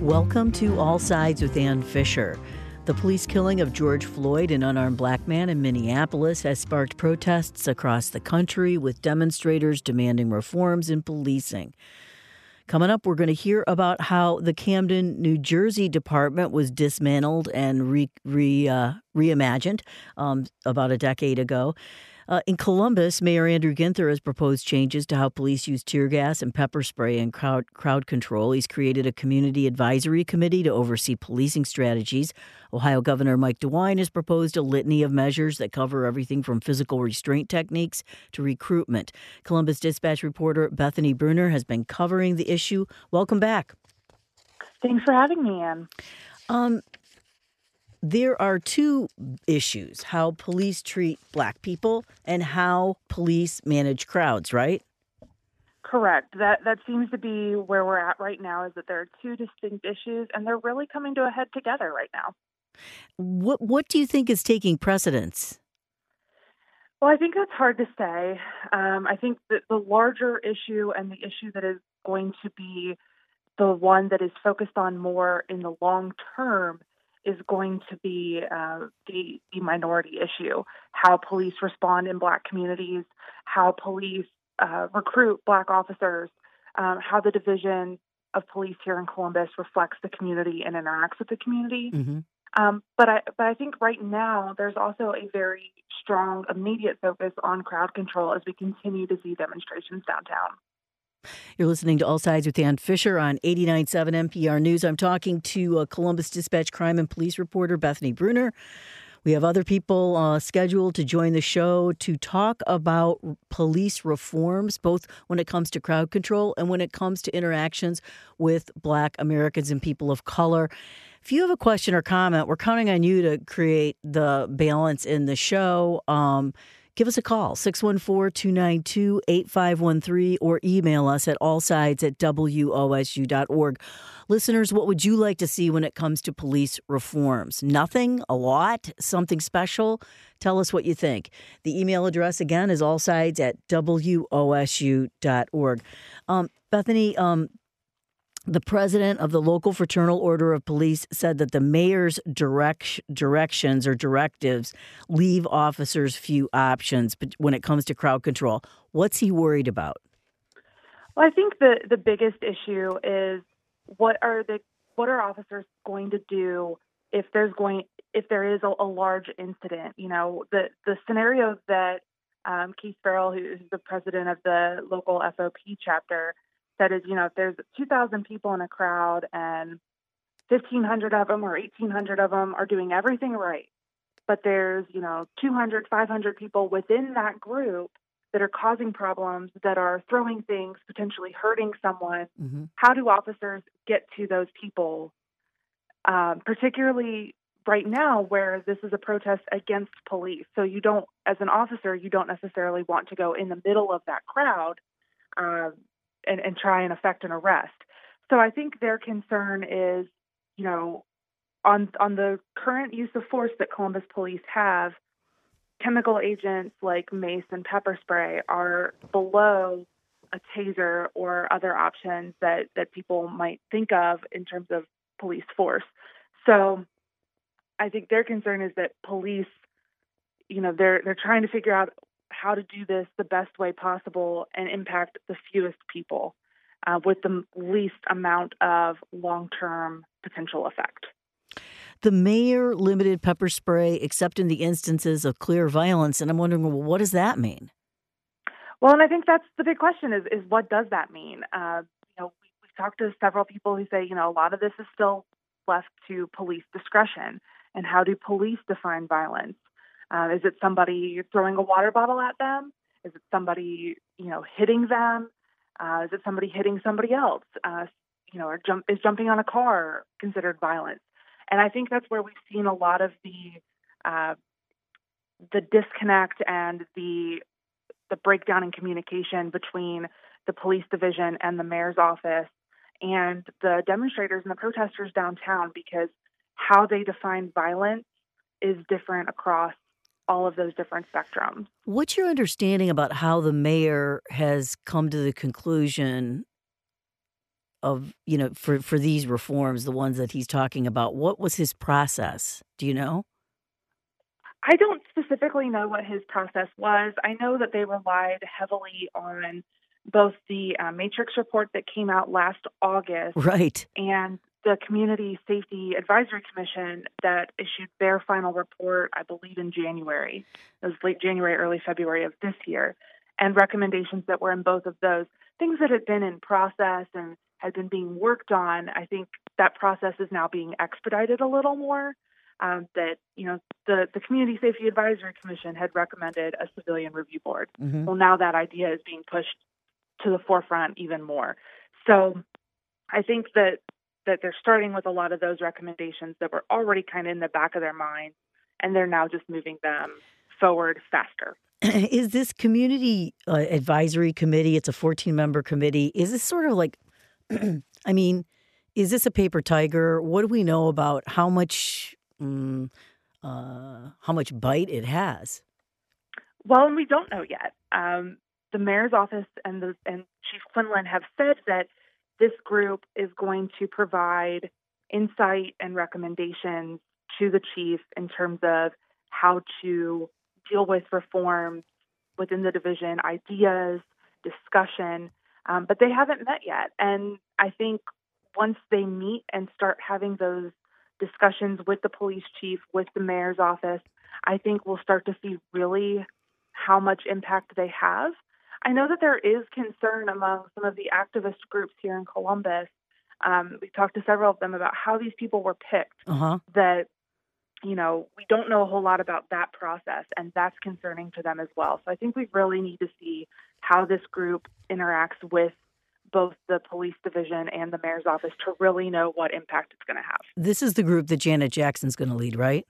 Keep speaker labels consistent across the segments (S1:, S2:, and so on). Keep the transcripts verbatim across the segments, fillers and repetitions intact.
S1: Welcome to All Sides with Ann Fisher. The police killing of George Floyd, an unarmed black man in Minneapolis, has sparked protests across the country with demonstrators demanding reforms in policing. Coming up, we're going to hear about how the Camden, New Jersey department was dismantled and re, re, uh, reimagined um, about a decade ago. Uh, in Columbus, Mayor Andrew Ginther has proposed changes to how police use tear gas and pepper spray and crowd, crowd control. He's created a community advisory committee to oversee policing strategies. Ohio Governor Mike DeWine has proposed a litany of measures that cover everything from physical restraint techniques to recruitment. Columbus Dispatch reporter Bethany Bruner has been covering the issue. Welcome back.
S2: Thanks for having me, Ann.
S1: Um, There are two issues, how police treat black people and how police manage crowds, right?
S2: Correct. That that seems to be where we're at right now, is that there are two distinct issues, and they're really coming to a head together right now.
S1: What what do you think is taking precedence?
S2: Well, I think that's hard to say. Um, I think that the larger issue and the issue that is going to be the one that is focused on more in the long term is going to be uh, the, the minority issue, how police respond in black communities, how police uh, recruit black officers, um, how the division of police here in Columbus reflects the community and interacts with the community.
S1: Mm-hmm.
S2: Um, but I but I think right now there's also a very strong immediate focus on crowd control as we continue to see demonstrations downtown.
S1: You're listening to All Sides with Ann Fisher on eighty-nine point seven N P R News. I'm talking to uh, Columbus Dispatch crime and police reporter Bethany Bruner. We have other people uh, scheduled to join the show to talk about police reforms, both when it comes to crowd control and when it comes to interactions with black Americans and people of color. If you have a question or comment, we're counting on you to create the balance in the show. Um, Give us a call, six one four, two nine two, eight five one three, or email us at allsides at W O S U dot org. Listeners, what would you like to see when it comes to police reforms? Nothing? A lot? Something special? Tell us what you think. The email address, again, is allsides at W O S U dot org. Um, Bethany, um, the president of the local Fraternal Order of Police said that the mayor's direct, directions or directives leave officers few options when it comes to crowd control. What's he worried about?
S2: Well, I think the, the biggest issue is what are the what are officers going to do if there's going if there is a, a large incident? You know, the the scenario that um, Keith Farrell, who's the president of the local F O P chapter, that is, you know, if there's two thousand people in a crowd and fifteen hundred of them or eighteen hundred of them are doing everything right, but there's, you know, two hundred, five hundred people within that group that are causing problems, that are throwing things, potentially hurting someone, mm-hmm. How do officers get to those people, um, particularly right now where this is a protest against police? So you don't, as an officer, you don't necessarily want to go in the middle of that crowd, um, And, and try and effect an arrest. So I think their concern is, you know, on on the current use of force that Columbus police have, chemical agents like mace and pepper spray are below a taser or other options that, that people might think of in terms of police force. So I think their concern is that police, you know, they're they're trying to figure out how to do this the best way possible and impact the fewest people uh, with the least amount of long-term potential effect.
S1: The mayor limited pepper spray except in the instances of clear violence, and I'm wondering, well, what does that mean?
S2: Well, and I think that's the big question is, is what does that mean? Uh, you know, we, we've talked to several people who say, you know, a lot of this is still left to police discretion. And how do police define violence? Uh, is it somebody throwing a water bottle at them? Is it somebody, you know, hitting them? Uh, is it somebody hitting somebody else? Uh, you know, or jump, is jumping on a car considered violence? And I think that's where we've seen a lot of the uh, the disconnect and the the breakdown in communication between the police division and the mayor's office and the demonstrators and the protesters downtown, because how they define violence is different across all of those different spectrums.
S1: What's your understanding about how the mayor has come to the conclusion of you know for, for these reforms, the ones that he's talking about? What was his process? Do you know?
S2: I don't specifically know what his process was. I know that they relied heavily on both the uh, Matrix report that came out last August
S1: Right.
S2: and the Community Safety Advisory Commission that issued their final report, I believe, in January. It was late January, early February of this year, and recommendations that were in both of those. Things that had been in process and had been being worked on, I think that process is now being expedited a little more. Um, that, you know, the, the Community Safety Advisory Commission had recommended a civilian review board.
S1: Mm-hmm.
S2: Well, now that idea is being pushed to the forefront even more. So I think that that they're starting with a lot of those recommendations that were already kind of in the back of their minds, and they're now just moving them forward faster.
S1: Is this Community uh, Advisory Committee, it's a fourteen-member committee, is this sort of like, I mean, is this a paper tiger? What do we know about how much, um, uh, how much bite it has?
S2: Well, and we don't know yet. Um, the mayor's office and the and Chief Quinlan have said that this group is going to provide insight and recommendations to the chief in terms of how to deal with reforms within the division, ideas, discussion, um, but they haven't met yet. And I think once they meet and start having those discussions with the police chief, with the mayor's office, I think we'll start to see really how much impact they have. I know that there is concern among some of the activist groups here in Columbus. Um, we talked to several of them about how these people were picked,
S1: uh-huh.
S2: that, you know, we don't know a whole lot about that process, and that's concerning to them as well. So I think we really need to see how this group interacts with both the police division and the mayor's office to really know what impact it's going to have.
S1: This is the group that Janet Jackson's going to lead, right?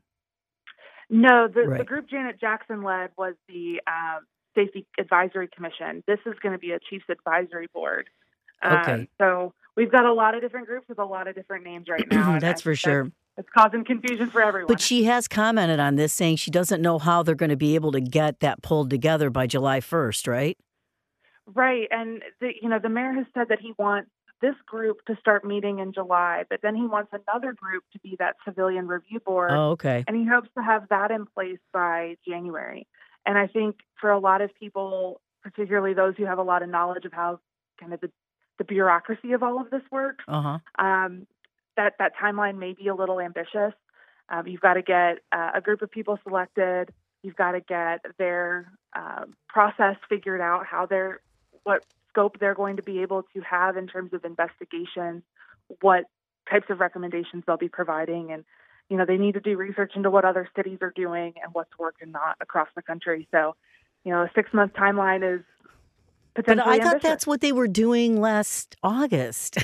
S2: No, the,
S1: right.
S2: the group Janet Jackson led was the uh, Safety Advisory Commission. This is going to be a Chiefs Advisory Board.
S1: Okay.
S2: Um, so we've got a lot of different groups with a lot of different names right now.
S1: That's for sure.
S2: It's causing confusion for everyone.
S1: But she has commented on this, saying she doesn't know how they're going to be able to get that pulled together by July first, right?
S2: Right. And, the, you know, the mayor has said that he wants this group to start meeting in July, but then he wants another group to be that civilian review board.
S1: Oh, okay.
S2: And he hopes to have that in place by January. And I think for a lot of people, particularly those who have a lot of knowledge of how kind of the, the bureaucracy of all of this works,
S1: uh-huh.
S2: um, that, that timeline may be a little ambitious. Um, you've got to get uh, a group of people selected. You've got to get their uh, process figured out, how they're, what scope they're going to be able to have in terms of investigation, what types of recommendations they'll be providing. And, you know, they need to do research into what other cities are doing and what's worked and not across the country. So, you know, a six-month timeline is potentially
S1: But I
S2: ambitious.
S1: thought that's what they were doing last August.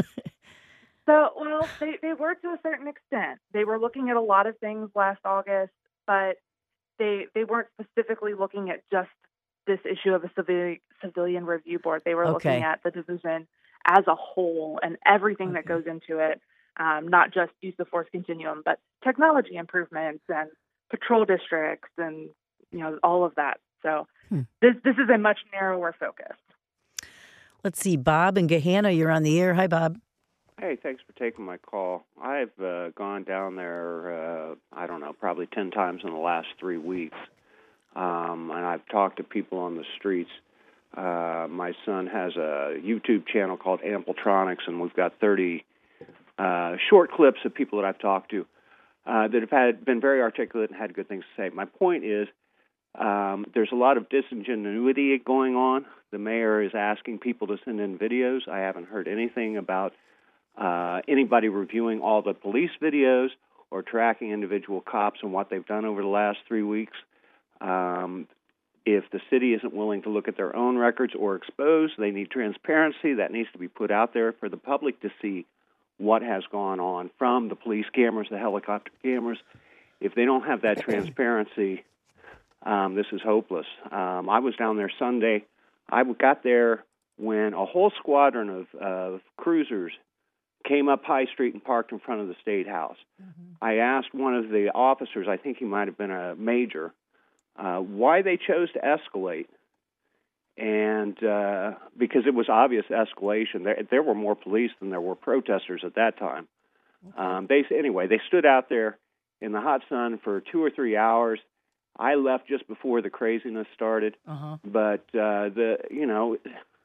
S2: So, well, they, they were to a certain extent. They were looking at a lot of things last August, but they they weren't specifically looking at just this issue of a civilian civilian review board. They were
S1: okay.
S2: looking at the division as a whole and everything okay. that goes into it, um, not just use of force continuum, but technology improvements and patrol districts and, you know, all of that. So hmm. this this is a much narrower focus.
S1: Let's see. Bob and Gahanna, you're on the air. Hi, Bob.
S3: Hey, thanks for taking my call. I've uh, gone down there, uh, I don't know, probably ten times in the last three weeks. Um, and I've talked to people on the streets. Uh, my son has a YouTube channel called Amplitronics, and we've got thirty uh, short clips of people that I've talked to uh, that have had been very articulate and had good things to say. My point is um, there's a lot of disingenuity going on. The mayor is asking people to send in videos. I haven't heard anything about uh, anybody reviewing all the police videos or tracking individual cops and what they've done over the last three weeks. Um, if the city isn't willing to look at their own records or expose, they need transparency. That needs to be put out there for the public to see what has gone on from the police cameras, the helicopter cameras. If they don't have that transparency, um, this is hopeless. Um, I was down there Sunday. I got there when a whole squadron of, of cruisers came up High Street and parked in front of the State House. Mm-hmm. I asked one of the officers, I think he might have been a major, Uh, why they chose to escalate, and uh, because it was obvious escalation. There, there were more police than there were protesters at that time.
S1: Okay.
S3: Um, they, anyway, they stood out there in the hot sun for two or three hours. I left just before the craziness started,
S1: Uh-huh.
S3: but uh, the you know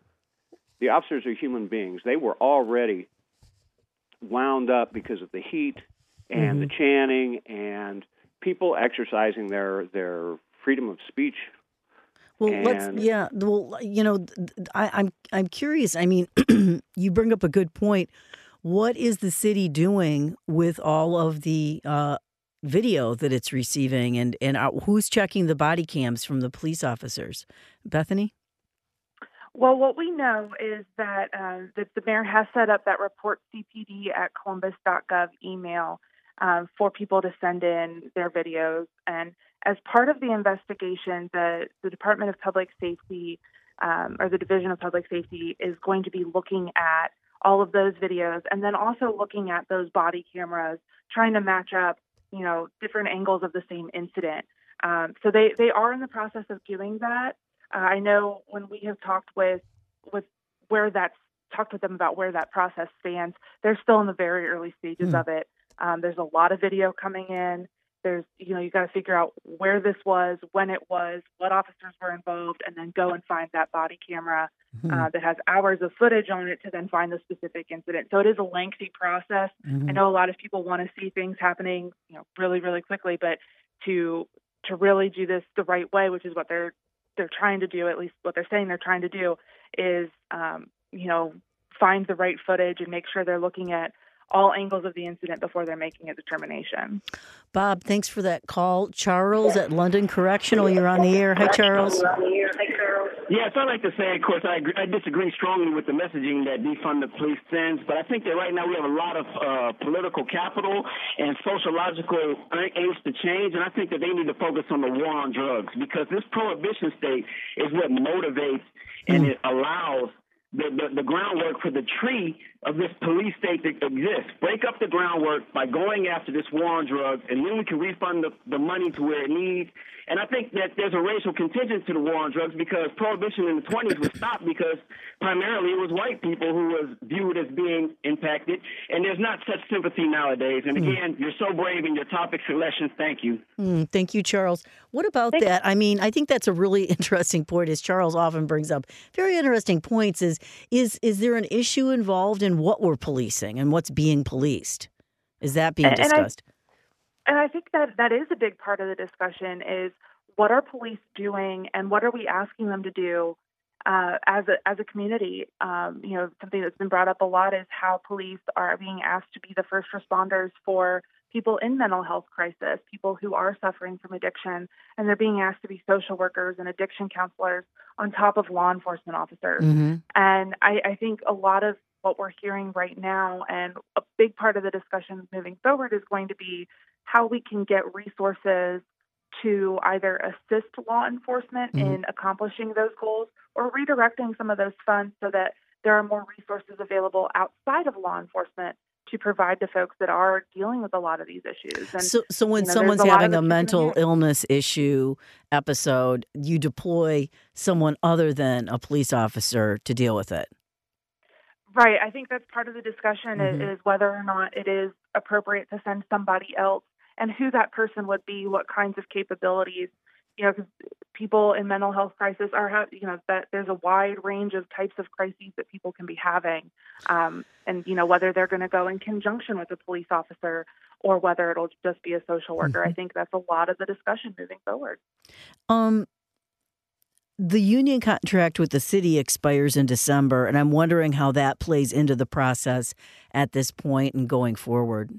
S3: the officers are human beings. They were already wound up because of the heat and
S1: Mm-hmm.
S3: the chanting and people exercising their their freedom of speech.
S1: Well,
S3: and,
S1: let's yeah. Well, you know, I, I'm I'm curious. I mean, you bring up a good point. What is the city doing with all of the uh, video that it's receiving, and and uh, who's checking the body cams from the police officers? Bethany?
S2: Well, what we know is that, uh, that the mayor has set up that report C P D at columbus dot gov email um, for people to send in their videos. And as part of the investigation, the, the Department of Public Safety um, or the Division of Public Safety is going to be looking at all of those videos and then also looking at those body cameras, trying to match up, you know, different angles of the same incident. Um, so they, they are in the process of doing that. Uh, I know when we have talked with with where that's talked with them about where that process stands, they're still in the very early stages
S1: Mm.
S2: of it. Um, there's a lot of video coming in. There's, you know, you got to figure out where this was, when it was, what officers were involved, and then go and find that body camera
S1: Mhm.
S2: uh, that has hours of footage on it to then find the specific incident. So it is a lengthy process.
S1: Mhm.
S2: I know a lot of people want to see things happening, you know, really, really quickly, but to to really do this the right way, which is what they're they're trying to do, at least what they're saying they're trying to do, is, um, you know, find the right footage and make sure they're looking at all angles of the incident before they're making a determination.
S1: Bob, thanks for that call. Charles at London Correctional, you're on the air. Hi, Charles.
S4: Yes, I'd like to say, of course, I, agree, I disagree strongly with the messaging that defund the police sends, but I think that right now we have a lot of uh, political capital and sociological aims to change, and I think that they need to focus on the war on drugs because this prohibition state is what motivates and it allows the, the, the groundwork for the tree of this police state that exists. Break up the groundwork by going after this war on drugs, and then we can refund the, the money to where it needs. And I think that there's a racial contingent to the war on drugs because prohibition in the twenties was stopped because primarily it was white people who was viewed as being impacted, and there's not such sympathy nowadays. And again, you're so brave in your topic selections. Thank you.
S1: Mm, thank you, Charles. What about
S2: Thanks.
S1: that? I mean, I think that's a really interesting point, as Charles often brings up. Very interesting points. Is is is there an issue involved in what we're policing and what's being policed? Is that being
S2: And- and I-
S1: discussed?
S2: And I think that that is a big part of the discussion is what are police doing and what are we asking them to do uh, as a as a community? Um, you know, something that's been brought up a lot is how police are being asked to be the first responders for people in mental health crisis, people who are suffering from addiction, and they're being asked to be social workers and addiction counselors on top of law enforcement officers.
S1: Mm-hmm.
S2: And I, I think a lot of what we're hearing right now and a big part of the discussion moving forward is going to be how we can get resources to either assist law enforcement
S1: Mhm.
S2: in accomplishing those goals or redirecting some of those funds so that there are more resources available outside of law enforcement to provide to folks that are dealing with a lot of these issues. And
S1: So, so when
S2: you know, there's
S1: someone's
S2: a lot
S1: having
S2: of
S1: a
S2: the
S1: mental
S2: community.
S1: illness issue episode, you deploy someone other than a police officer to deal with it.
S2: Right. I think that's part of the discussion
S1: Mhm.
S2: is, is whether or not it is appropriate to send somebody else and who that person would be, what kinds of capabilities, you know, because people in mental health crisis are, ha- you know, that there's a wide range of types of crises that people can be having. Um, and, you know, whether they're going to go in conjunction with a police officer or whether it'll just be a social worker. I think that's a lot of the discussion moving forward.
S1: Um, the union contract with the city expires in December, and I'm wondering how that plays into the process at this point and going forward.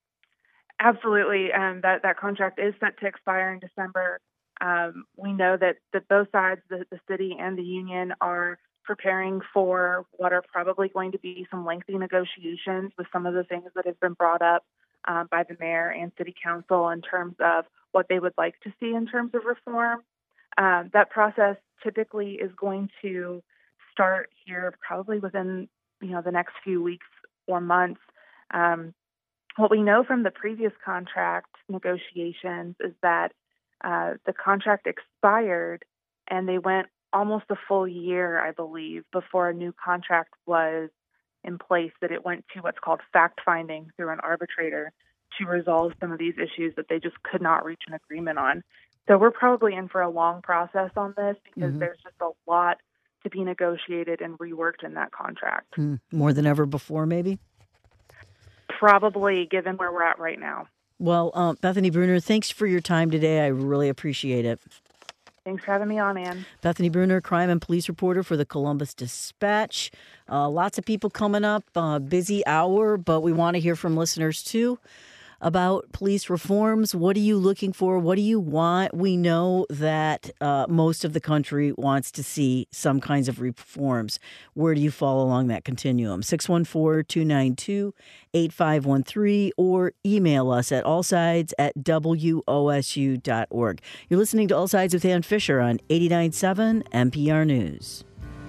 S2: Absolutely. Um, that, that contract is set to expire in December. Um, we know that, that both sides, the, the city and the union, are preparing for what are probably going to be some lengthy negotiations with some of the things that have been brought up um, by the mayor and city council in terms of what they would like to see in terms of reform. Um, that process typically is going to start here probably within, you know, the next few weeks or months. Um, what we know from the previous contract negotiations is that uh, the contract expired and they went almost a full year, I believe, before a new contract was in place, that it went to what's called fact-finding through an arbitrator to resolve some of these issues that they just could not reach an agreement on. So we're probably in for a long process on this because mm-hmm. there's just a lot to be negotiated and reworked in that contract.
S1: Mm, more than ever before, maybe?
S2: Probably, given where we're at right now.
S1: Well, um, Bethany Bruner, thanks for your time today. I really appreciate it.
S2: Thanks for having me on, Ann.
S1: Bethany Bruner, crime and police reporter for the Columbus Dispatch. Uh, lots of people coming up, uh, busy hour, but we want to hear from listeners too about police reforms. What are you looking for? What do you want? We know that uh, most of the country wants to see some kinds of reforms. Where do you fall along that continuum? six one four, two nine two, eight five one three or email us at allsides at W O S U dot org. You're listening to All Sides with Ann Fisher on eighty-nine point seven N P R News.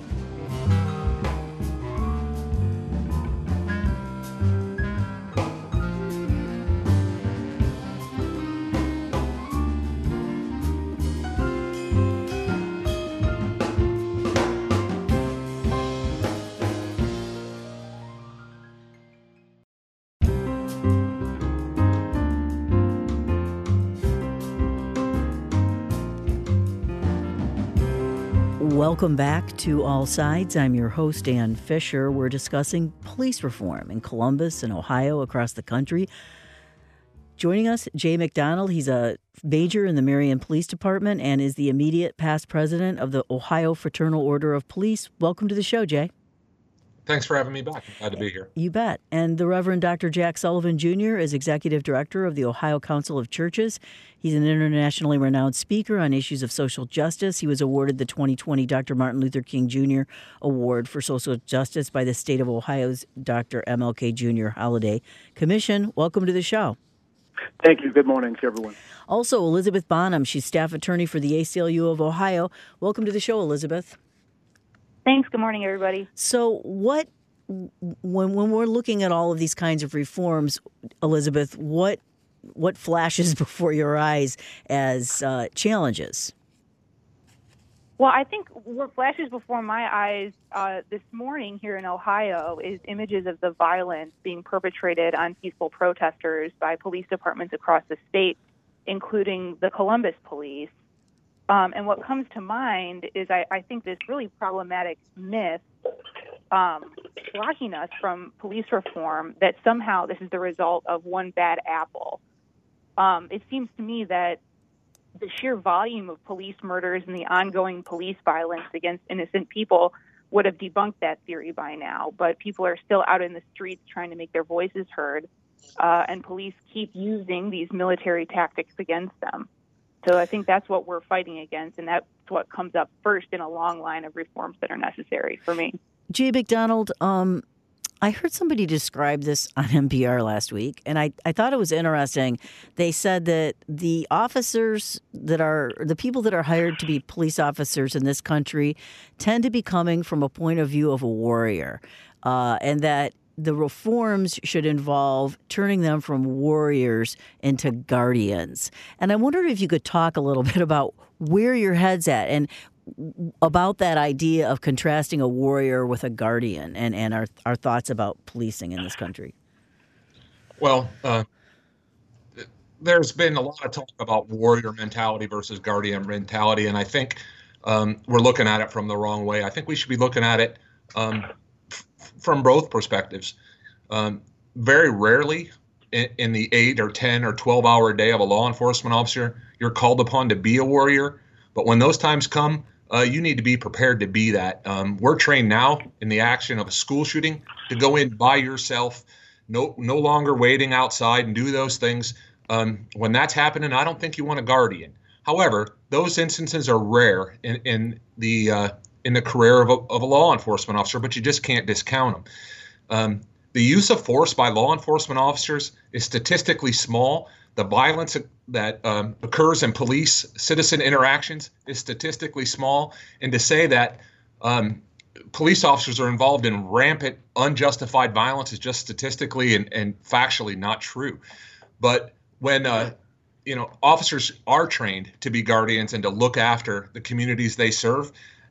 S1: Welcome back to All Sides. I'm your host, Ann Fisher. We're discussing police reform in Columbus and Ohio, across the country. Joining us, Jay McDonald. He's a major in the Marion Police Department and is the immediate past president of the Ohio Fraternal Order of Police. Welcome to the show, Jay.
S5: Thanks for having me back. I'm glad to be here.
S1: You bet. And the Reverend Doctor Jack Sullivan Junior is executive director of the Ohio Council of Churches. He's an internationally renowned speaker on issues of social justice. He was awarded the twenty twenty Doctor Martin Luther King Junior Award for Social Justice by the state of Ohio's Doctor M L K Junior Holiday Commission. Welcome to the show.
S6: Thank you. Good morning to everyone.
S1: Also, Elizabeth Bonham. She's staff attorney for the A C L U of Ohio. Welcome to the show, Elizabeth.
S7: Thanks. Good morning, everybody.
S1: So what, when when we're looking at all of these kinds of reforms, Elizabeth, what what flashes before your eyes as uh, challenges?
S7: Well, I think what flashes before my eyes uh, this morning here in Ohio is images of the violence being perpetrated on peaceful protesters by police departments across the state, including the Columbus Police. Um, and what comes to mind is I, I think this really problematic myth um, blocking us from police reform that somehow this is the result of one bad apple. Um, it seems to me that the sheer volume of police murders and the ongoing police violence against innocent people would have debunked that theory by now. But people are still out in the streets trying to make their voices heard, uh, and police keep using these military tactics against them. So I think that's what we're fighting against, and that's what comes up first in a long line of reforms that are necessary for me.
S1: Jay McDonald, um, I heard somebody describe this on N P R last week, and I, I thought it was interesting. They said that the officers that are, the people that are hired to be police officers in this country tend to be coming from a point of view of a warrior, uh, and that the reforms should involve turning them from warriors into guardians. And I wondered if you could talk a little bit about where your head's at and about that idea of contrasting a warrior with a guardian and, and our, our thoughts about policing in this country.
S5: Well, uh, there's been a lot of talk about warrior mentality versus guardian mentality, and I think um, we're looking at it from the wrong way. I think we should be looking at it um, from both perspectives. Um, very rarely in, in the eight or ten or twelve hour day of a law enforcement officer, you're called upon to be a warrior. But when those times come, uh, you need to be prepared to be that. Um, we're trained now in the action of a school shooting to go in by yourself, no, no longer waiting outside and do those things. Um, when that's happening, I don't think you want a guardian. However, those instances are rare in, in the uh, in the career of a, of a law enforcement officer, but you just can't discount them. Um, the use of force by law enforcement officers is statistically small. The violence that um, occurs in police-citizen interactions is statistically small. And to say that um, police officers are involved in rampant, unjustified violence is just statistically and, and factually not true. But when uh, you know officers are trained to be guardians and to look after the communities they serve,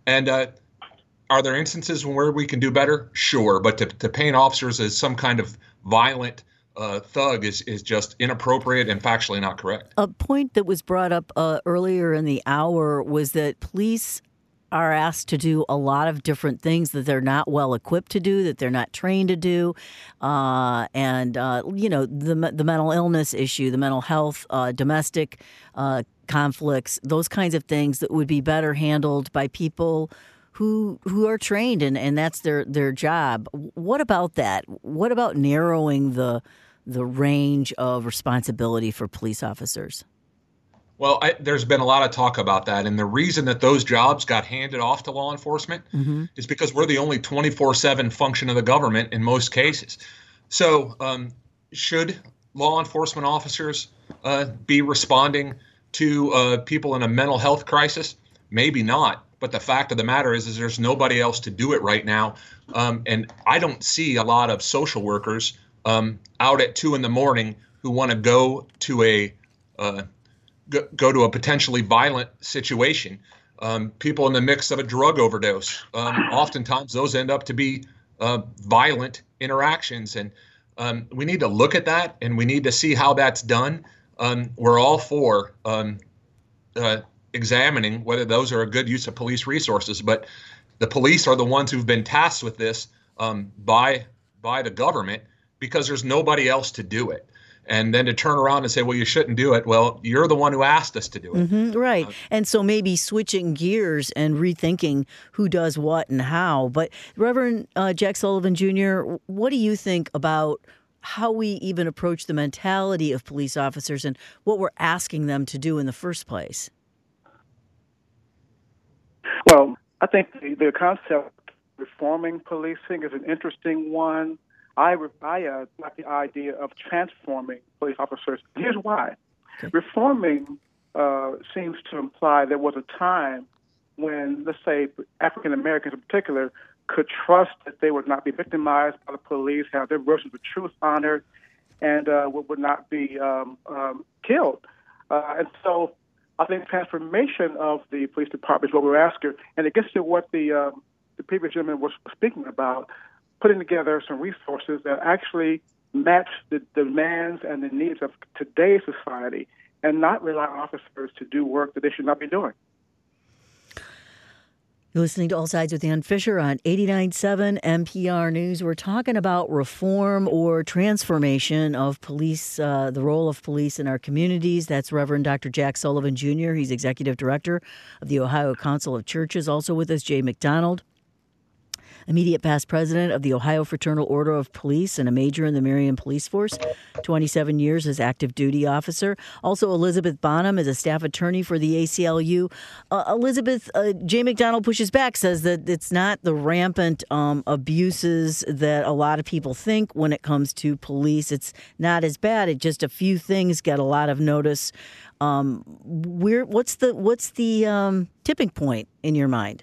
S5: And uh, are there instances where we can do better? Sure. But to, to paint officers as some kind of violent uh, thug is, is just inappropriate and factually not correct.
S1: A point that was brought up uh, earlier in the hour was that police are asked to do a lot of different things that they're not well equipped to do, that they're not trained to do. Uh, and, uh, you know, the the mental illness issue, the mental health, uh, domestic uh, conflicts, those kinds of things that would be better handled by people who who are trained, and, and that's their, their job. What about that? What about narrowing the the range of responsibility for police officers?
S5: Well, I, there's been a lot of talk about that. And the reason that those jobs got handed off to law enforcement mm-hmm. is because we're the only twenty-four seven function of the government in most cases. So um, should law enforcement officers uh, be responding to uh, people in a mental health crisis? Maybe not. But the fact of the matter is, is there's nobody else to do it right now. Um, and I don't see a lot of social workers um, out at two in the morning who want to go to a uh, go, go to a potentially violent situation. Um, people in the mix of a drug overdose. Um, oftentimes those end up to be uh, violent interactions. And um, we need to look at that, and we need to see how that's done. Um, we're all for um, uh, examining whether those are a good use of police resources, but the police are the ones who've been tasked with this um, by by the government because there's nobody else to do it. And then to turn around and say, well, you shouldn't do it. Well, you're the one who asked us to do it.
S1: Mm-hmm, right. Uh, and so maybe switching gears and rethinking who does what and how. But Reverend uh, Jack Sullivan Junior, what do you think about how we even approach the mentality of police officers and what we're asking them to do in the first place?
S6: Well, I think the, the concept of reforming policing is an interesting one. I, I uh, like the idea of transforming police officers. Here's why. Okay. Reforming uh, seems to imply there was a time when, let's say, African Americans in particular could trust that they would not be victimized by the police, have their versions of truth honored, and uh, would not be um, um, killed. Uh, and so I think transformation of the police department is what we're asking. And it gets to what the, uh, the previous gentleman was speaking about, putting together some resources that actually match the demands and the needs of today's society and not rely on officers to do work that they should not be doing.
S1: You're listening to All Sides with Ann Fisher on eighty-nine point seven N P R News. We're talking about reform or transformation of police, uh, the role of police in our communities. That's Reverend Doctor Jack Sullivan Junior He's Executive Director of the Ohio Council of Churches. Also with us, Jay McDonald, immediate past president of the Ohio Fraternal Order of Police and a major in the Marion Police Force, twenty-seven years as active duty officer. Also, Elizabeth Bonham is a staff attorney for the A C L U. Uh, Elizabeth, uh, Jay McDonald pushes back, says that it's not the rampant um, abuses that a lot of people think when it comes to police. It's not as bad. It just a few things get a lot of notice. Um, where, what's the what's the um, tipping point in your mind?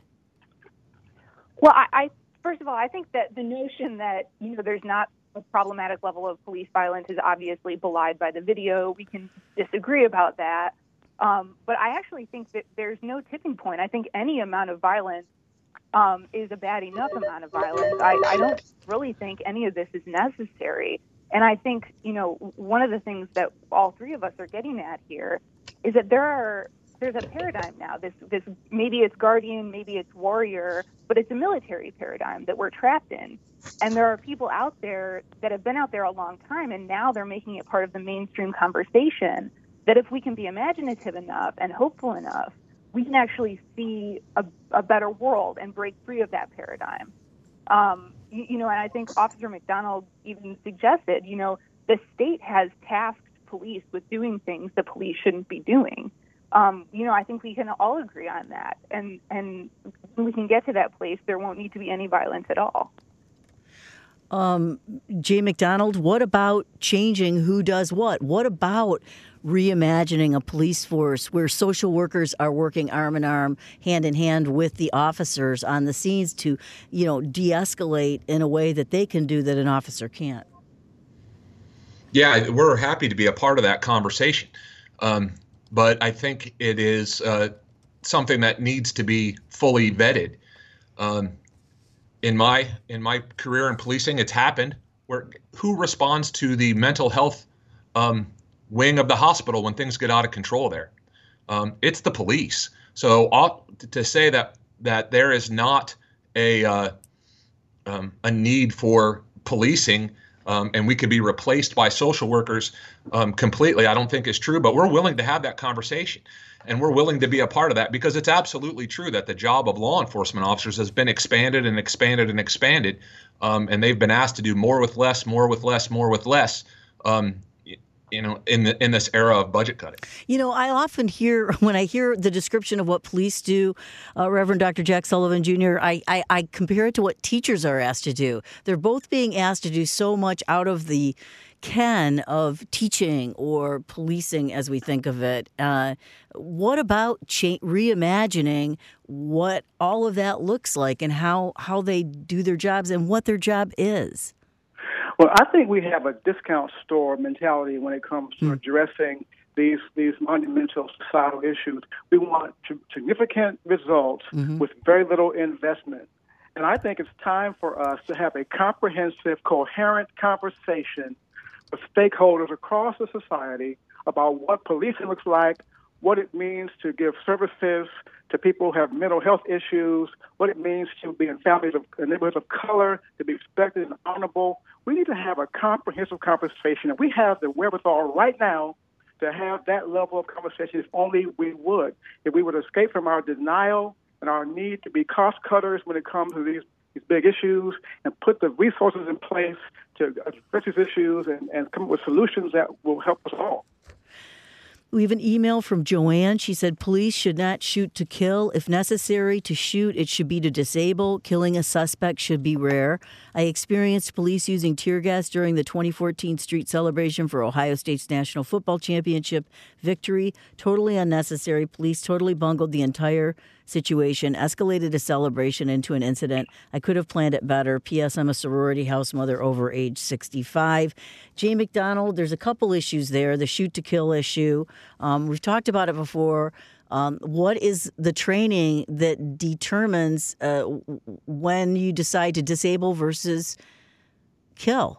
S7: Well, I. I First of all, I think that the notion that, you know, there's not a problematic level of police violence is obviously belied by the video. We can disagree about that. Um, but I actually think that there's no tipping point. I think any amount of violence um, is a bad enough amount of violence. I, I don't really think any of this is necessary. And I think, you know, one of the things that all three of us are getting at here is that there are there's a paradigm now. This, this maybe it's guardian, maybe it's warrior, but it's a military paradigm that we're trapped in. And there are people out there that have been out there a long time, and now they're making it part of the mainstream conversation. That if we can be imaginative enough and hopeful enough, we can actually see a, a better world and break free of that paradigm. Um, you, you know, and I think Officer McDonald even suggested, you know, the state has tasked police with doing things the police shouldn't be doing. Um, you know, I think we can all agree on that. And, and when we can get to that place, there won't need to be any violence at all.
S1: Um, Jay McDonald, what about changing who does what? What about reimagining a police force where social workers are working arm in arm, hand in hand with the officers on the scenes to, you know, de-escalate in a way that they can do that an officer can't?
S5: Yeah, we're happy to be a part of that conversation. Um, But I think it is uh, something that needs to be fully vetted. Um, in my in my career in policing, it's happened where who responds to the mental health um, wing of the hospital when things get out of control there? Um, it's the police. So uh, to say that that there is not a uh, um, a need for policing um, and we could be replaced by social workers um, completely, I don't think is true. But we're willing to have that conversation, and we're willing to be a part of that, because it's absolutely true that the job of law enforcement officers has been expanded and expanded and expanded, um, and they've been asked to do more with less, more with less, more with less. Um, you know, in the, in this era of budget cutting.
S1: You know, I often hear, when I hear the description of what police do, uh, Reverend Doctor Jack Sullivan Junior, I, I, I compare it to what teachers are asked to do. They're both being asked to do so much out of the ken of teaching or policing as we think of it. Uh, what about cha- reimagining what all of that looks like and how, how they do their jobs and what their job is?
S6: Well, I think we have a discount store mentality when it comes to mm. addressing these these monumental societal issues. We want significant results mm-hmm. with very little investment. And I think it's time for us to have a comprehensive, coherent conversation with stakeholders across the society about what policing looks like, what it means to give services to people who have mental health issues, what it means to be in families of in neighborhoods of color, to be respected and honorable. We need to have a comprehensive conversation, and we have the wherewithal right now to have that level of conversation if only we would. If we would escape from our denial and our need to be cost cutters when it comes to these, these big issues and put the resources in place to address these issues and, and come up with solutions that will help us all.
S1: We have an email from Joanne. She said, police should not shoot to kill. If necessary to shoot, it should be to disable. Killing a suspect should be rare. I experienced police using tear gas during the twenty fourteen street celebration for Ohio State's National Football Championship victory. Totally unnecessary. Police totally bungled the entire situation, escalated a celebration into an incident. I could have planned it better. P S. I'm a sorority house mother over age sixty-five. Jay McDonald, there's a couple issues there. The shoot to kill issue. Um, we've talked about it before. Um, what is the training that determines uh, when you decide to disable versus kill?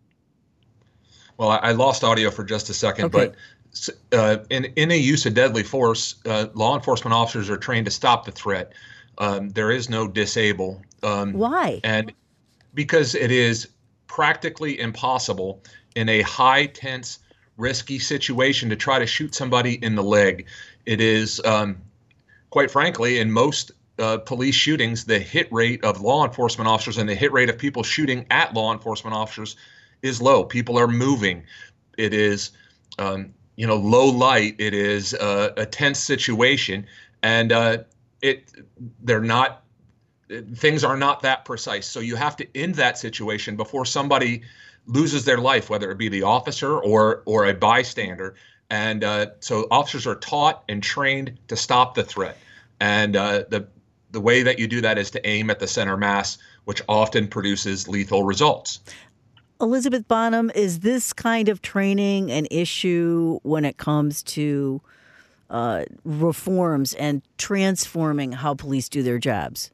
S5: Well, I, I lost audio for just a second,
S1: okay.
S5: but uh, in, in a use of deadly force, uh, law enforcement officers are trained to stop the threat. Um, there is no disable. Um,
S1: Why?
S5: And because it is practically impossible in a high tense, risky situation to try to shoot somebody in the leg. It is, um, quite frankly, in most uh, police shootings, the hit rate of law enforcement officers and the hit rate of people shooting at law enforcement officers is low. People are moving. It is, um, you know, low light. It is uh, a tense situation, and uh, it they're not. Things are not that precise. So you have to end that situation before somebody loses their life, whether it be the officer or or a bystander. And uh, so officers are taught and trained to stop the threat. And uh, the the way that you do that is to aim at the center mass, which often produces lethal results.
S1: Elizabeth Bonham, is this kind of training an issue when it comes to uh, reforms and transforming how police do their jobs?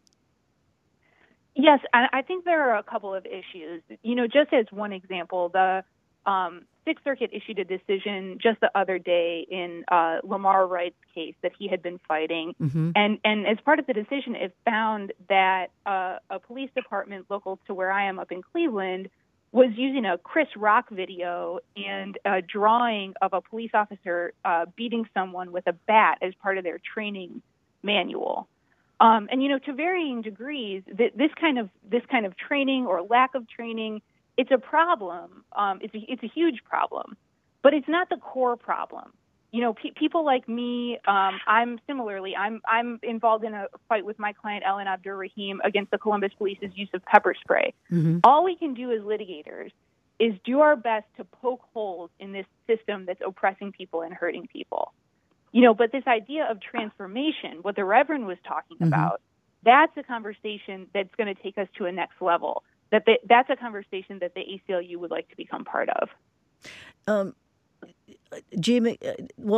S7: Yes, I think there are a couple of issues. You know, just as one example, the um, Sixth Circuit issued a decision just the other day in uh, Lamar Wright's case that he had been fighting. Mm-hmm. And, and as part of the decision, it found that uh, a police department local to where I am up in Cleveland was using a Chris Rock video and a drawing of a police officer uh, beating someone with a bat as part of their training manual. Um, and, you know, to varying degrees, th- this kind of this kind of training or lack of training, it's a problem. Um, it's a, it's a huge problem, but it's not the core problem. You know, pe- people like me, um, I'm similarly, I'm I'm involved in a fight with my client, Ellen Abdur-Rahim, against the Columbus Police's use of pepper spray. Mm-hmm. All we can do as litigators is do our best to poke holes in this system that's oppressing people and hurting people. You know, but this idea of transformation, what the Reverend was talking mm-hmm. about, that's a conversation that's going to take us to a next level. That they, that's a conversation that the A C L U would like to become part of.
S1: Um, Jamie, well,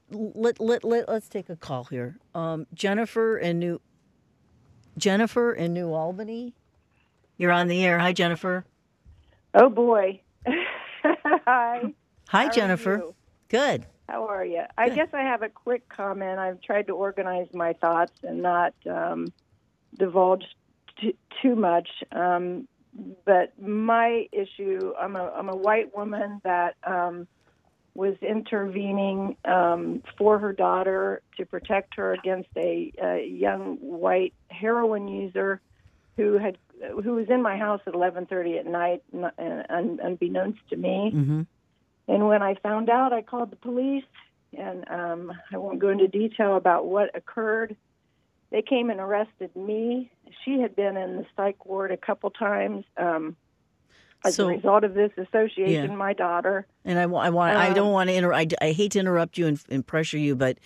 S1: let, let, let, let's take a call here. Um, Jennifer in New Jennifer in New Albany. You're on the air. Hi, Jennifer.
S8: Oh, boy. Hi.
S1: Hi,
S8: How
S1: Jennifer.
S8: Are you?
S1: Good.
S8: How are you? I
S1: Good.
S8: guess I have a quick comment. I've tried to organize my thoughts and not um, divulge t- too much. Um, but my issue, I'm a, I'm a white woman that um, was intervening um, for her daughter to protect her against a, a young white heroin user who had who was in my house at eleven thirty at night, un, unbeknownst to me.
S1: Mm-hmm.
S8: And when I found out, I called the police, and um, I won't go into detail about what occurred. They came and arrested me. She had been in the psych ward a couple times um, as
S1: So,
S8: a result of this association.
S1: yeah.
S8: My daughter.
S1: And I, wa- I want.
S8: Um,
S1: I don't want to inter. I, I hate to interrupt you and, and pressure you, but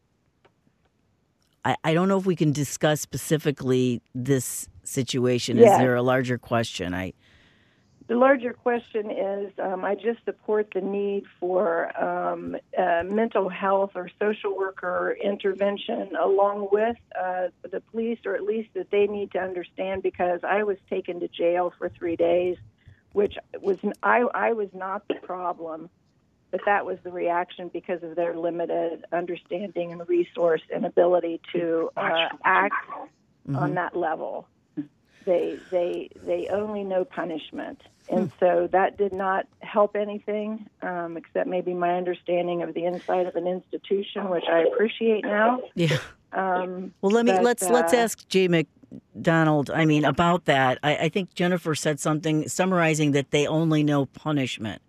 S1: I, I don't know if we can discuss specifically this situation.
S8: Yes.
S1: Is there a larger question? I.
S8: The larger question is, um, I just support the need for um, uh, mental health or social worker intervention along with uh, the police, or at least that they need to understand, because I was taken to jail for three days, which was I, I was not the problem, but that was the reaction because of their limited understanding and resource and ability to uh, act mm-hmm. on that level. They they they only know punishment, and so that did not help anything, um, except maybe my understanding of the inside of an institution, which I appreciate now.
S1: Yeah.
S8: Um,
S1: well, let me
S8: but,
S1: let's
S8: uh,
S1: let's ask Jay McDonald. I mean, about that. I, I think Jennifer said something summarizing that they only know punishment.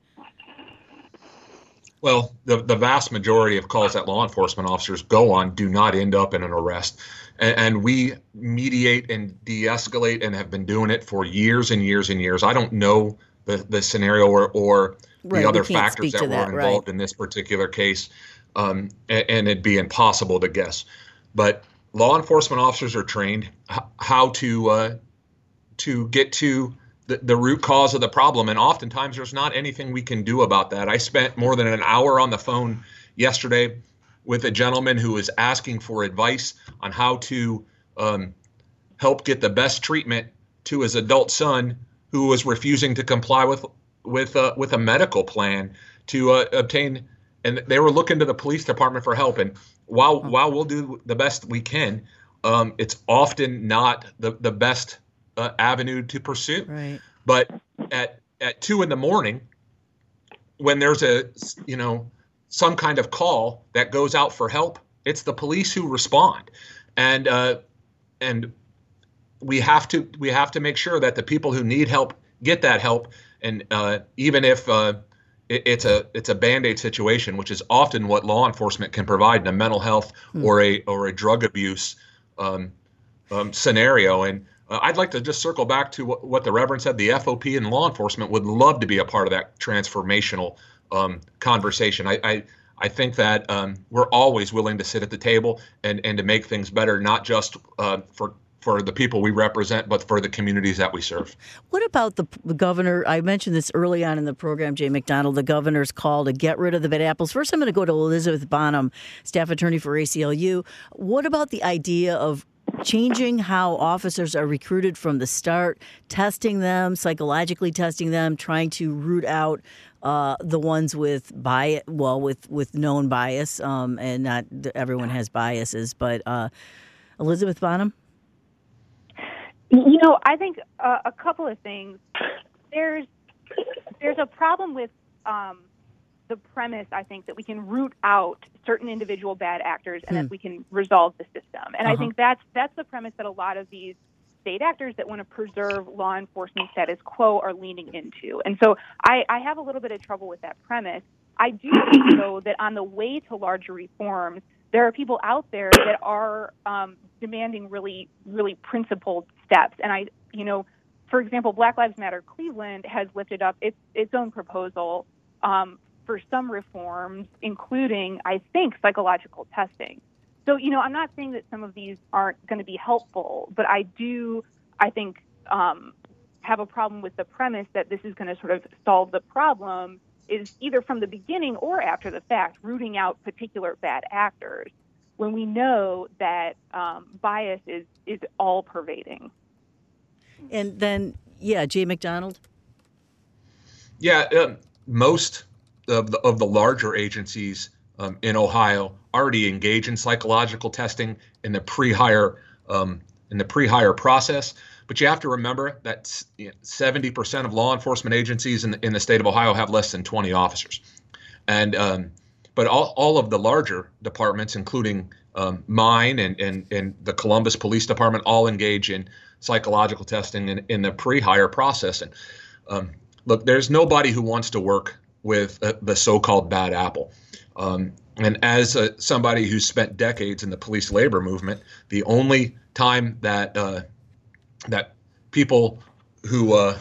S5: Well, the, the vast majority of calls that law enforcement officers go on do not end up in an arrest. And, and we mediate and de-escalate and have been doing it for years and years and years. I don't know the, the scenario or, or
S1: right,
S5: the other factors that,
S1: that
S5: were involved
S1: right.
S5: in this particular case, um, and, and it'd be impossible to guess. But law enforcement officers are trained h- how to uh, to get to The, the root cause of the problem, and oftentimes there's not anything we can do about that. I spent more than an hour on the phone yesterday with a gentleman who was asking for advice on how to um, help get the best treatment to his adult son, who was refusing to comply with with uh, with a medical plan to uh, obtain. And they were looking to the police department for help. And while oh. while we'll do the best we can, um, it's often not the the best Uh, avenue to pursue.
S1: Right.
S5: But at at two in the morning, when there's a you know some kind of call that goes out for help, it's the police who respond, and uh, and we have to we have to make sure that the people who need help get that help, and uh, even if uh, it, it's a it's a Band-Aid situation, which is often what law enforcement can provide in a mental health hmm. or a or a drug abuse um, um, scenario. And Uh, I'd like to just circle back to what, what the Reverend said. The F O P and law enforcement would love to be a part of that transformational um, conversation. I, I I think that um, we're always willing to sit at the table and, and to make things better, not just uh, for for the people we represent, but for the communities that we serve.
S1: What about the, the governor? I mentioned this early on in the program, Jay McDonald, the governor's call to get rid of the bad apples. First, I'm going to go to Elizabeth Bonham, staff attorney for A C L U. What about the idea of changing how officers are recruited from the start, testing them, psychologically testing them, trying to root out uh, the ones with bias, well, with, with known bias, um, and not everyone has biases, but uh, Elizabeth Bonham?
S7: You know, I think uh, a couple of things. There's there's a problem with um, the premise, I think, that we can root out certain individual bad actors and hmm. that we can resolve the system. And uh-huh. I think that's that's the premise that a lot of these state actors that want to preserve law enforcement status quo are leaning into. And so I, I have a little bit of trouble with that premise. I do think, though, that on the way to larger reforms, there are people out there that are um, demanding really, really principled steps. And I, you know, for example, Black Lives Matter Cleveland has lifted up its its own proposal um, for some reforms, including, I think, psychological testing. So, you know, I'm not saying that some of these aren't going to be helpful, but I do, I think, um, have a problem with the premise that this is going to sort of solve the problem is either from the beginning or after the fact rooting out particular bad actors when we know that um, bias is, is all pervading.
S1: And then, yeah, Jay McDonald.
S5: Yeah, uh, most of the, of the larger agencies um, in Ohio already engage in psychological testing in the pre-hire um, in the pre-hire process. But you have to remember that seventy percent of law enforcement agencies in the, in the state of Ohio have less than twenty officers, and um, but all, all of the larger departments, including um, mine and, and and the Columbus Police Department, all engage in psychological testing in, in the pre-hire process. And um, look, there's nobody who wants to work with uh, the so-called bad apple. Um, and as uh, somebody who's spent decades in the police labor movement, the only time that uh, that people who uh,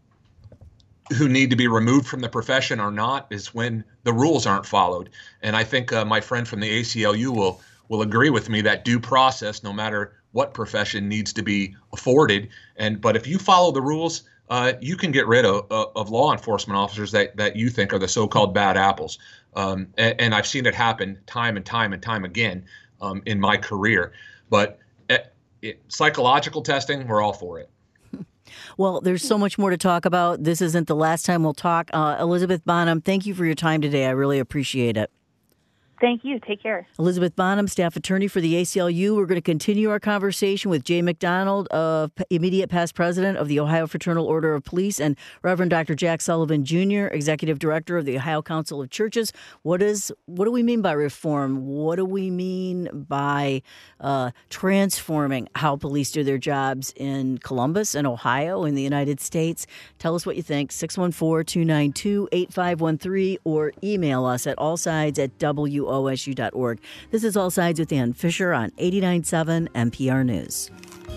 S5: who need to be removed from the profession are not is when the rules aren't followed. And I think uh, my friend from the A C L U will will agree with me that due process, no matter what profession, needs to be afforded. And but if you follow the rules, uh, you can get rid of, of law enforcement officers that, that you think are the so-called bad apples. Um, and, and I've seen it happen time and time and time again um, in my career. But it, it, psychological testing, we're all for it.
S1: Well, there's so much more to talk about. This isn't the last time we'll talk. Uh, Elizabeth Bonham, thank you for your time today. I really appreciate it.
S7: Thank you. Take care.
S1: Elizabeth Bonham, staff attorney for the A C L U. We're going to continue our conversation with Jay McDonald, uh, immediate past president of the Ohio Fraternal Order of Police, and Reverend Doctor Jack Sullivan Junior, executive director of the Ohio Council of Churches. What is what do we mean by reform? What do we mean by uh, transforming how police do their jobs in Columbus and Ohio in the United States? Tell us what you think. six one four, two nine two, eight five one three or email us at allsides at W O S U dot org. This is All Sides with Ann Fisher on eighty-nine point seven N P R News.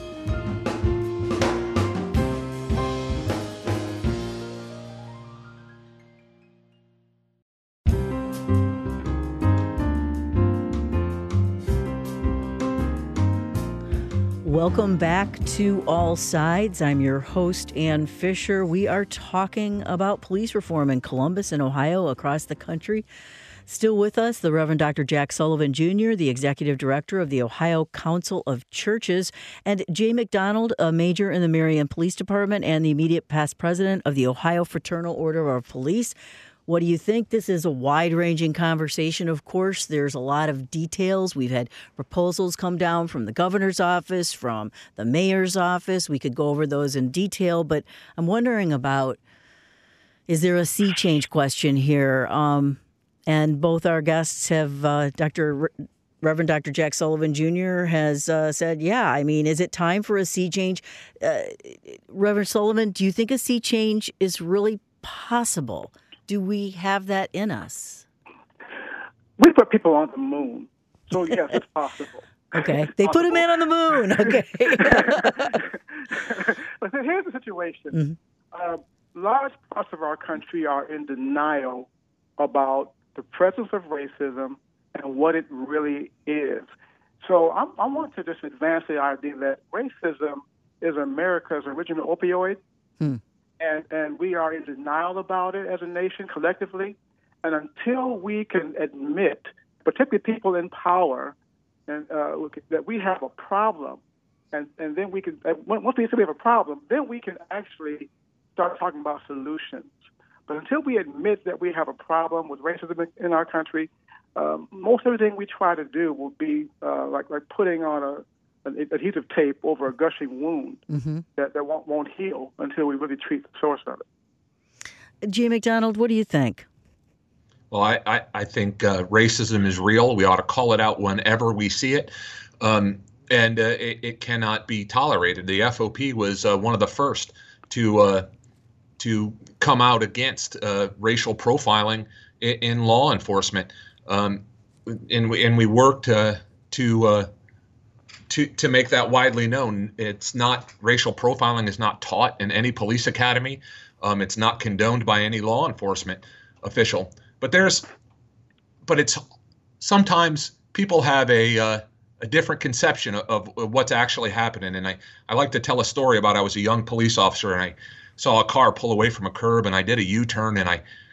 S1: Welcome back to All Sides. I'm your host, Ann Fisher. We are talking about police reform in Columbus and Ohio, across the country. Still with us, the Reverend Doctor Jack Sullivan Junior, the executive director of the Ohio Council of Churches, and Jay McDonald, a major in the Marion Police Department and the immediate past president of the Ohio Fraternal Order of Police. What do you think? This is a wide-ranging conversation, of course. There's a lot of details. We've had proposals come down from the governor's office, from the mayor's office. We could go over those in detail, but I'm wondering about, is there a sea change question here? Um, and both our guests have, uh, Doctor Re- Reverend Doctor Jack Sullivan Junior has uh, said, yeah, I mean, is it time for a sea change? Uh, Reverend Sullivan, do you think a sea change is really possible? Do we have that in us?
S6: We put people on the moon. So, yes, it's possible.
S1: Okay. They put a man on the moon. Okay.
S6: But here's the situation. Mm-hmm. Uh, large parts of our country are in denial about the presence of racism and what it really is. So I, I want to just advance the idea that racism is America's original opioid. Hmm. And, and we are in denial about it as a nation collectively. And until we can admit, particularly people in power, and uh, that we have a problem, and, and then we can, once we say we have a problem, then we can actually start talking about solutions. But until we admit that we have a problem with racism in our country, um, most everything we try to do will be uh, like like putting on a an adhesive tape over a gushing wound mm-hmm. that, that won't, won't heal until we really treat the source of it.
S1: Jay McDonald, what do you think?
S5: Well, I, I, I think uh, racism is real. We ought to call it out whenever we see it. Um, and uh, it, it cannot be tolerated. The F O P was uh, one of the first to uh, to come out against uh, racial profiling in, in law enforcement. Um, and, we, and we worked uh, to uh, To, to make that widely known. It's not, racial profiling is not taught in any police academy. Um, it's not condoned by any law enforcement official. But there's, but it's, sometimes people have a uh, a different conception of, of what's actually happening. And I, I like to tell a story about, I was a young police officer and I saw a car pull away from a curb and I did a U-turn and I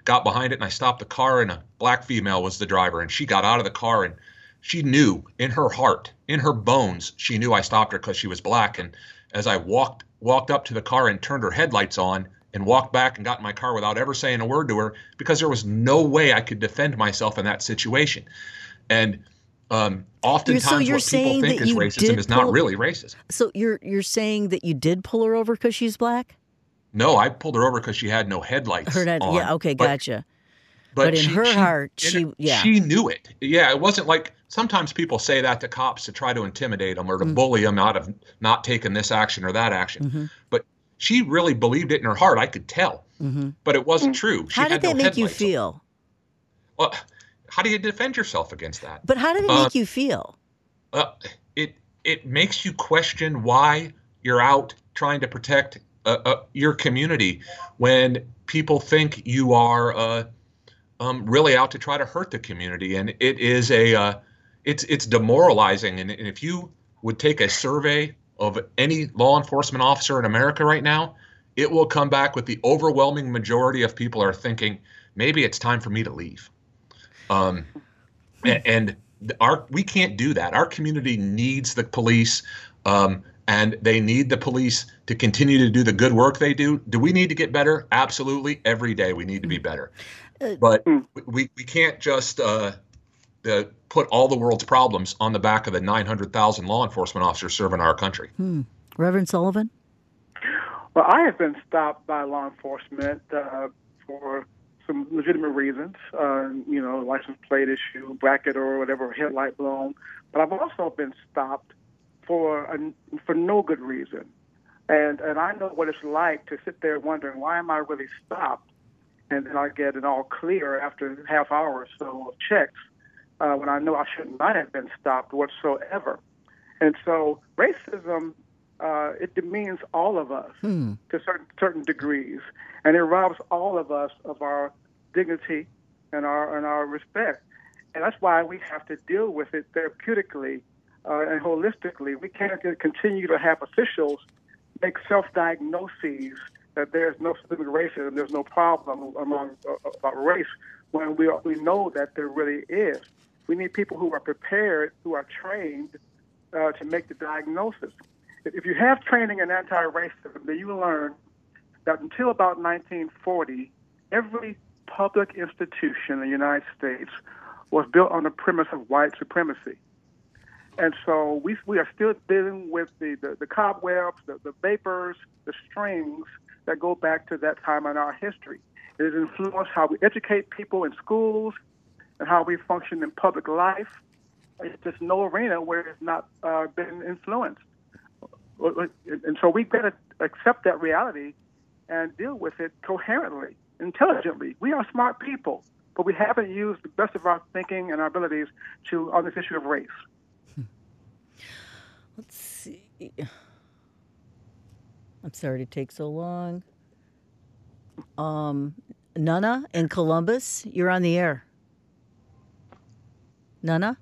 S5: got behind it and I stopped the car, and a black female was the driver, and she got out of the car, and she knew in her heart, in her bones, she knew I stopped her because she was black. And as I walked walked up to the car and turned her headlights on and walked back and got in my car without ever saying a word to her, because there was no way I could defend myself in that situation. And um, oftentimes
S1: so you're
S5: what people
S1: saying
S5: think
S1: that
S5: is
S1: you
S5: racism
S1: did
S5: is not
S1: pull-
S5: really racism.
S1: So you're you're saying that you did pull her over because she's black?
S5: No, I pulled her over because she had no headlights
S1: Her head,
S5: on.
S1: yeah, okay,
S5: But-
S1: gotcha.
S5: But,
S1: But in
S5: she,
S1: her
S5: she-
S1: heart,
S5: in-
S1: she- yeah.
S5: she knew it. Yeah, it wasn't like sometimes people say that to cops to try to intimidate them or to
S1: Mm.
S5: bully them out of not taking this action or that action.
S1: Mm-hmm.
S5: But she really believed it in her heart. I could tell.
S1: Mm-hmm.
S5: But it wasn't true. She
S1: How
S5: had
S1: did that
S5: no
S1: make you
S5: headlights on.
S1: feel?
S5: Well, how do you defend yourself against that?
S1: But how did it
S5: Uh,
S1: make you feel?
S5: Uh, it it makes you question why you're out trying to protect uh, uh, your community when people think you are uh, um, really out to try to hurt the community, and it is a uh, it's it's demoralizing. And, and if you would take a survey of any law enforcement officer in America right now, it will come back with the overwhelming majority of people are thinking maybe it's time for me to leave. Um, a- and our we can't do that. Our community needs the police, um, and they need the police to continue to do the good work they do. Do we need to get better? Absolutely. Every day we need to be better. But we, we can't just uh, the, put all the world's problems on the back of the nine hundred thousand law enforcement officers serving our country.
S1: Hmm. Reverend Sullivan?
S6: Well, I have been stopped by law enforcement uh, for some legitimate reasons, uh, you know, license plate issue, bracket or whatever, headlight blown. But I've also been stopped for a, for no good reason. And and I know what it's like to sit there wondering, why am I really stopped? And then I get an all clear after a half hour or so of checks uh, when I know I should not have been stopped whatsoever. And so racism, uh, it demeans all of us
S1: Hmm.
S6: to certain certain degrees, and it robs all of us of our dignity and our and our respect. And that's why we have to deal with it therapeutically uh, and holistically. We can't continue to have officials make self-diagnoses that there's no systemic racism, there's no problem among uh, about race, when we we know that there really is. We need people who are prepared, who are trained uh, to make the diagnosis. If you have training in anti-racism, then you learn that until about nineteen forty, every public institution in the United States was built on the premise of white supremacy. And so we we are still dealing with the, the, the cobwebs, the, the vapors, the strings that go back to that time in our history. It has influenced how we educate people in schools and how we function in public life. It's just no arena where it's not uh, been influenced. And so we've got to accept that reality and deal with it coherently, intelligently. We are smart people, but we haven't used the best of our thinking and our abilities to on this issue of race.
S1: Let's see. I'm sorry to take so long. Um, Nana in Columbus, you're on the air. Nana?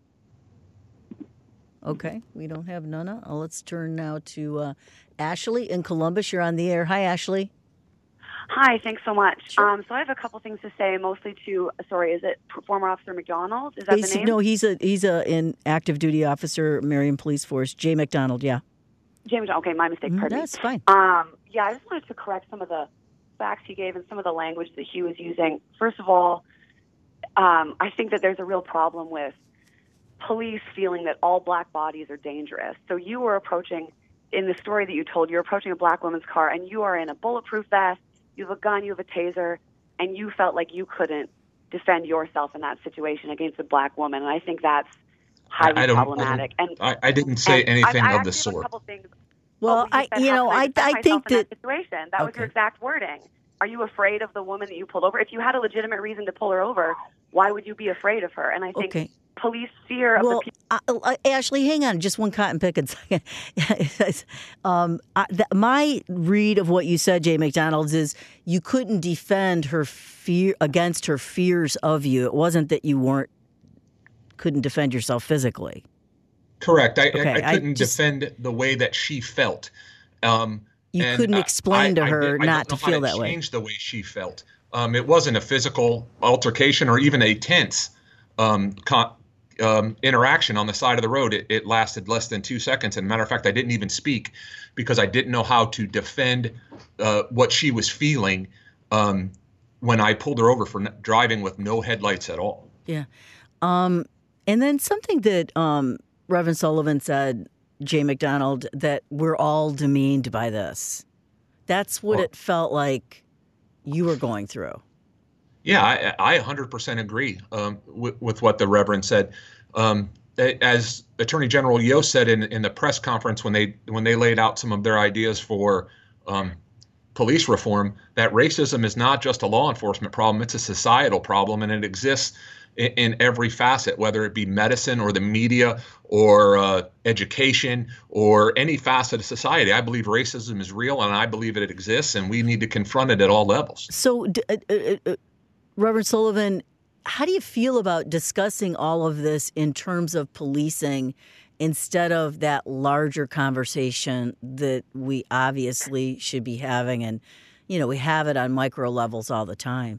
S1: Okay, we don't have Nana. Uh, let's turn now to uh, Ashley in Columbus. You're on the air. Hi, Ashley.
S9: Hi, thanks so much.
S1: Sure.
S9: Um, so I have a couple things to say, mostly to, sorry, is it former Officer McDonald? Is that
S1: He's-
S9: the name?
S1: No, he's a he's a an active duty officer, Marion Police Force. Jay McDonald. Yeah,
S9: James, okay, my mistake,
S1: Mhm,
S9: pardon
S1: that's
S9: me.
S1: fine.
S9: Um, yeah, I just wanted to correct some of the facts he gave and some of the language that he was using. First of all, um, I think that there's a real problem with police feeling that all black bodies are dangerous. So you were approaching, in the story that you told, you're approaching a black woman's car and you are in a bulletproof vest, you have a gun, you have a taser, and you felt like you couldn't defend yourself in that situation against a black woman. And I think that's highly
S5: I don't,
S9: problematic.
S5: I, don't,
S9: and
S5: I, I didn't say
S9: and
S5: anything
S9: I, I
S5: of the
S9: actually have a
S5: sort.
S9: couple things.
S1: Well,
S9: Oh,
S1: I
S9: said,
S1: you
S9: how
S1: know
S9: could
S1: I
S9: defend
S1: I
S9: myself
S1: think
S9: in
S1: that
S9: that situation. That was
S1: Okay.
S9: your exact wording. Are you afraid of the woman that you pulled over? If you had a legitimate reason to pull her over, why would you be afraid of her? And I think
S1: Okay.
S9: police fear of
S1: well,
S9: the people.
S1: uh, uh, Ashley, hang on, just one cotton picking second. um, I, th- my read of what you said, Jay McDonald's, is you couldn't defend her fear against her fears of you. It wasn't that you weren't couldn't defend yourself physically.
S5: Correct. I,
S1: Okay,
S5: I, I
S1: I
S5: couldn't
S1: just-
S5: defend the way that she felt. Um,
S1: You
S5: and
S1: couldn't
S5: I-
S1: explain to
S5: I- I
S1: her
S5: did- I
S1: not
S5: don't
S1: to
S5: know
S1: feel
S5: how
S1: that way.
S5: Change the way she felt. Um, it wasn't a physical altercation or even a tense um, con- um, interaction on the side of the road. It, it lasted less than two seconds. And matter of fact, I didn't even speak because I didn't know how to defend uh, what she was feeling um, when I pulled her over for n- driving with no headlights at all.
S1: Yeah. Um, and then something that um, Reverend Sullivan said, Jay McDonald, that we're all demeaned by this. That's what
S5: Well,
S1: it felt like you were going through.
S5: Yeah, I, I one hundred percent agree um, with, with what the Reverend said. Um, as Attorney General Yost said in, in the press conference when they when they laid out some of their ideas for um, police reform, that racism is not just a law enforcement problem, it's a societal problem, and it exists in, in every facet, whether it be medicine or the media or uh, education or any facet of society. I believe racism is real, and I believe it exists, and we need to confront it at all levels.
S1: So, uh, uh, uh, Reverend Sullivan, how do you feel about discussing all of this in terms of policing instead of that larger conversation that we obviously should be having? And, you know, we have it on micro levels all the time.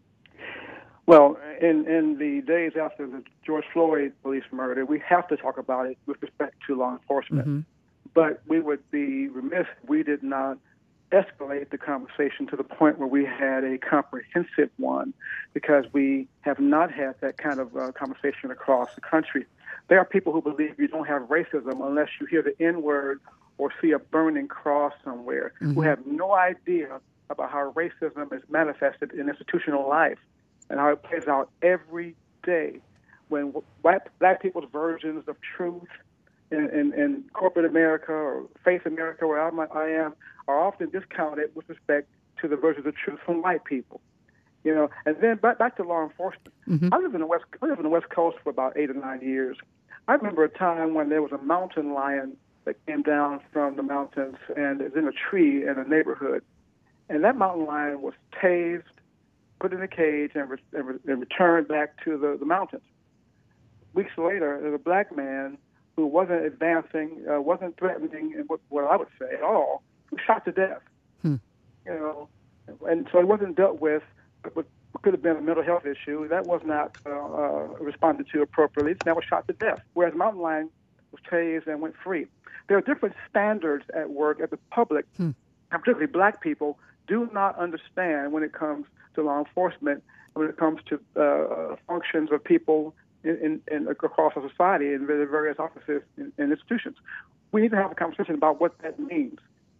S6: Well, in, in the days after the George Floyd police murder, we have to talk about it with respect to law enforcement. Mm-hmm. But we would be remiss if we did not escalate the conversation to the point where we had a comprehensive one, because we have not had that kind of uh, conversation across the country. There are people who believe you don't have racism unless you hear the N-word or see a burning cross somewhere, mm-hmm. who have no idea about how racism is manifested in institutional life and how it plays out every day when black, black people's versions of truth in, in, in corporate America or faith America, where I'm, I am, are often discounted with respect to the versions of truth from white people. You know, and then back, back to law enforcement. Mm-hmm. I lived in the West. I lived in the West Coast for about eight or nine years. I remember a time when there was a mountain lion that came down from the mountains and is in a tree in a neighborhood, and that mountain lion was tased, put in a cage, and, re- and, re- and returned back to the, the mountains. Weeks later, there's a black man who wasn't advancing, uh, wasn't threatening, and what, what I would say at all, who was shot to death. Hmm. You know, and so it wasn't dealt with. What could have been a mental health issue, that was not uh, uh, responded to appropriately. That was shot to death, whereas mountain lion was tased and went free. There are different standards at work at the public, hmm. and particularly black people, do not understand when it comes to law enforcement, when it comes to uh, functions of people in, in, in across our society in various offices and institutions. We need to have a conversation about what that means.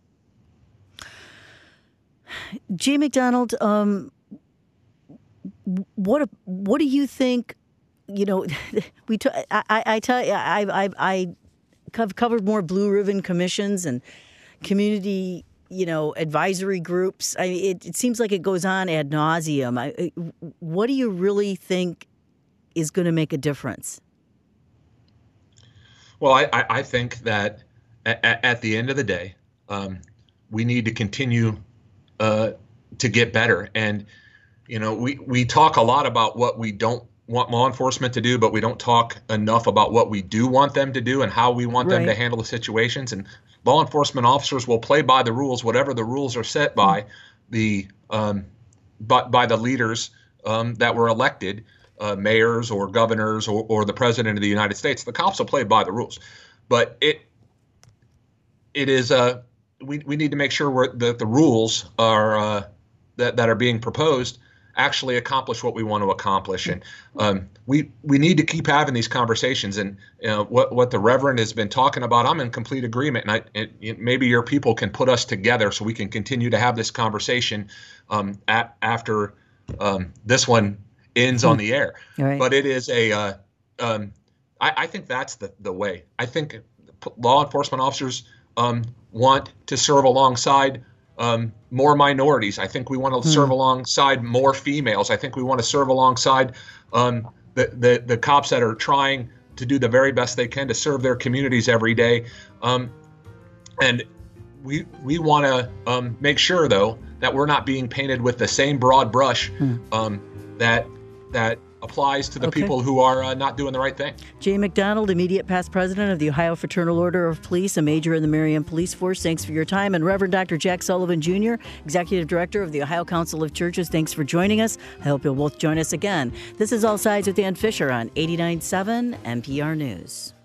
S1: Jay McDonald, um, what what do you think? You know, we t- I, I tell you, I I I have covered more blue ribbon commissions and community, you know, advisory groups. I it, it seems like it goes on ad nauseum. I, what do you really think is going to make a difference?
S5: Well, I, I think that at, at the end of the day, um, we need to continue uh, to get better. And, you know, we, we talk a lot about what we don't want law enforcement to do, but we don't talk enough about what we do want them to do and how we want right. them to handle the situations. And law enforcement officers will play by the rules, whatever the rules are set by the um, by, by the leaders um, that were elected, uh, mayors or governors or, or the president of the United States. The cops will play by the rules, but it it is uh, we we need to make sure we're, that the rules are uh, that that are being proposed actually accomplish what we want to accomplish. And um, we we need to keep having these conversations. And you know, what what the Reverend has been talking about, I'm in complete agreement. And I, it, it, maybe your people can put us together so we can continue to have this conversation um, at, after um, this one ends on the air. Right. But it is a, uh, um, I, I think that's the, the way. I think law enforcement officers um, want to serve alongside Um, more minorities. I think we want to hmm. serve alongside more females. I think we want to serve alongside um, the, the the cops that are trying to do the very best they can to serve their communities every day. Um, and we we want to um, make sure, though, that we're not being painted with the same broad brush hmm. um, that that applies to the
S1: Okay.
S5: people who are uh, not doing the right thing.
S1: Jay McDonald, immediate past president of the Ohio Fraternal Order of Police, a major in the Marion Police Force. Thanks for your time. And Reverend Doctor Jack Sullivan, Junior, executive director of the Ohio Council of Churches. Thanks for joining us. I hope you'll both join us again. This is All Sides with Ann Fisher on eighty-nine point seven N P R News.